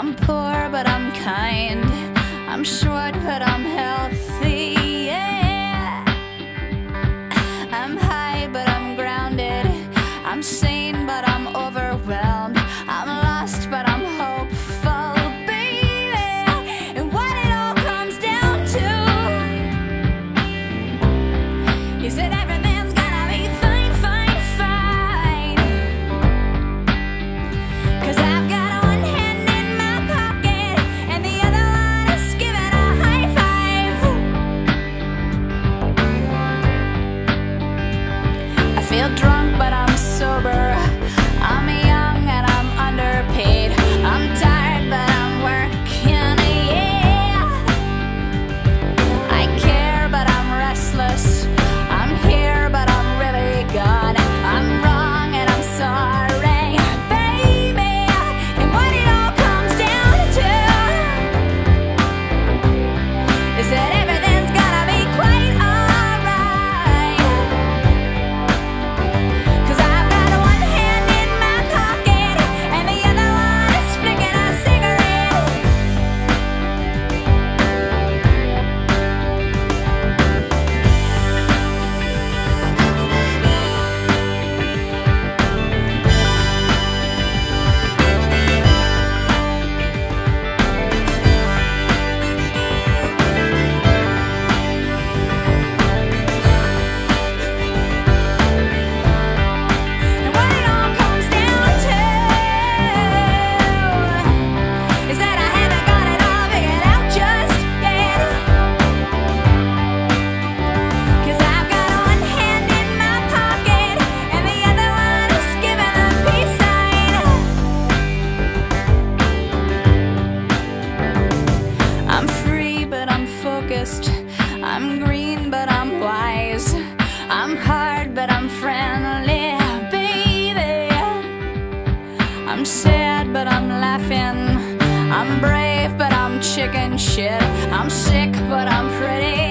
I'm poor, but I'm kind. I'm short, but I'm healthy. Yeah. I'm high, but I'm grounded. I'm sane, but I'm overwhelmed. I'm lost, but I'm hopeful, baby. And what it all comes down to is that everything's gonna be fine, fine, fine. 'Cause I've got one hand in my pocket and the other one is giving a high five. I feel drunk, but I'm sober. I'm young and I'm underpaid. I'm tired, but I'm working, yeah. I care, but I'm restless. I'm here, but I'm really gone. I'm wrong and I'm sorry, baby. And what it all comes down to is that everything's gonna be quite alright. 'Cause I've got one hand in my pocket and the other one is flicking a cigarette. And what it all comes down to is that I haven't got it all figured out just yet. 'Cause I've got one hand in my pocket and the other one is giving a peace sign. I'm free, but I'm focused. I'm green, but I'm wise. I'm hard, but I'm friendly, baby. I'm sad, but I'm laughing. I'm brave, but I'm chicken shit. I'm sick, but I'm pretty.